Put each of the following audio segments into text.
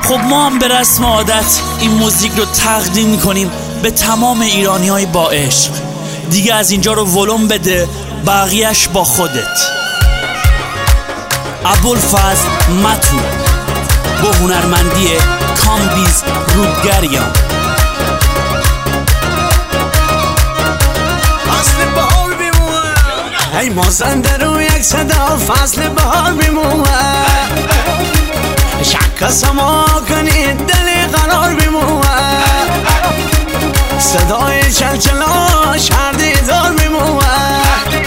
خب ما هم به رسم عادت این موزیک رو تقدیم میکنیم به تمام ایرانی‌های با عشق. دیگه از اینجا رو ولوم بده، بقیه‌اش با خودت. ابوالفضل متو با هنرمندی کامبیز رودگریان. فصل بهار میمونه، ای مازنده رو یک صدا فصل بهار میمونه. شک سما کنید دل قرار میمونه، صدای چلچلاش هر دیدار میمونه.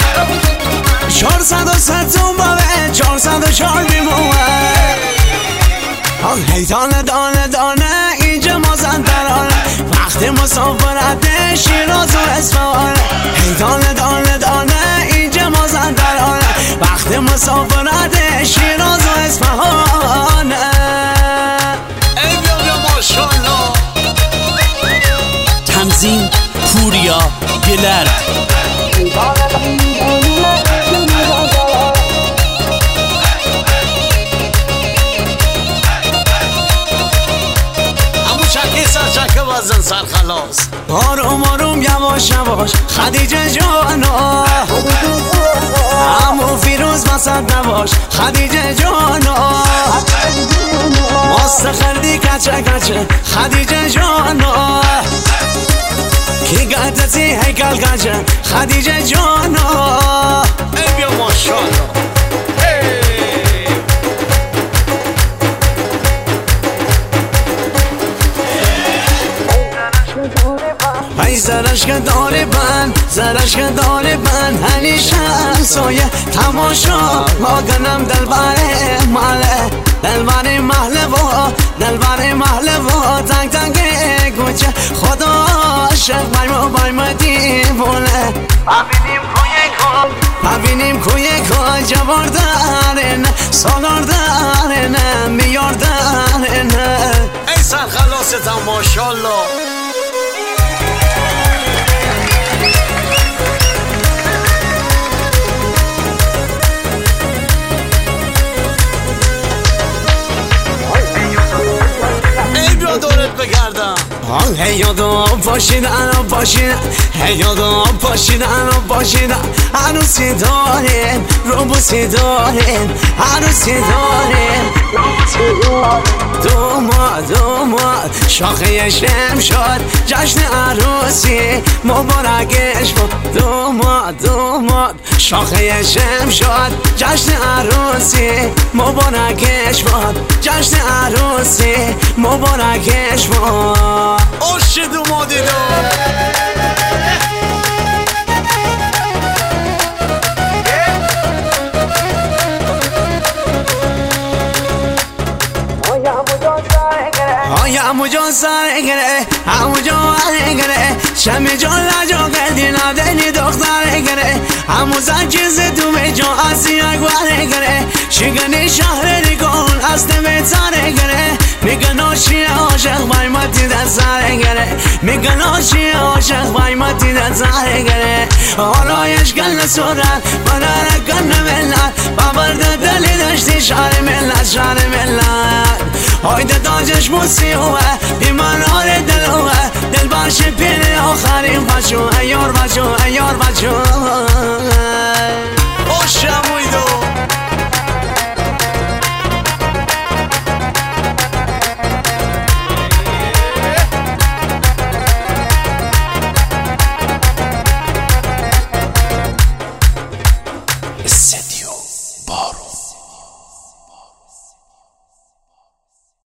403 بابه 404 میمونه. هی دانه دانه دانه اینجا مازندرانه، وقت مسافرت شیراز و اصفهان. هی دانه دانه دانه اینجا مازندرانه، وقت مسافرت شیراز و اصفهان. ای بیا ماشاءالله. تنظیم پوریا گلرد. چکه بازن سرخلاص. آروم آروم یواش یواش خدیجه جانا، امو فیروز وسط نباش خدیجه جانا. مستخردی کچه کچه خدیجه جانا، کی گردتی هیکل کچه خدیجه جانا. ای بیا ماشاءالله. ای زرش که داره بند، زرش که داره بند، همیشه سایه تماشا ماگنم دلبره ماله، دلبره محله و دلبره محله و تنگ تنگ گوچه خدا عاشق بایما دیوونه. ببینیم کوی کن جوار دارن سالار دارن میار دارن. ای سرخلاصت هم ماشاءالله. دورت بگردم. هی یادو پاشیدن و پاشیدن، هی یادو پاشیدن و پاشیدن. عروسی داریم روبوسی داریم، عروسی داریم دوماد شاخه شم شد جشن عروسی مبارکش بود. دوماد شاخه شم شد جشن عروسی مبارکش بود، جشن عروسی مبارکش بود. اوش دومادی همو جان سر گره، همو جان گره، شمی جان لجا کردی ندنی دختر گره. همو زن چیز تو به جان اسی اگوار گره، شگنی شهر دیگون از نمیتر گره. میگن آشی عاشق بایمتی در سر گره، میگن آشی عاشق بایمتی در سر گره. آرایش گل سورت برای کن ملت، بابرد دلی داشتی شهر ملت شهر ملت. هایده تاجش موسیوه بیمانار دلوه، دل باشه پیر آخرین بچو ایار بچو ایار بچو. او شمویدو السلام.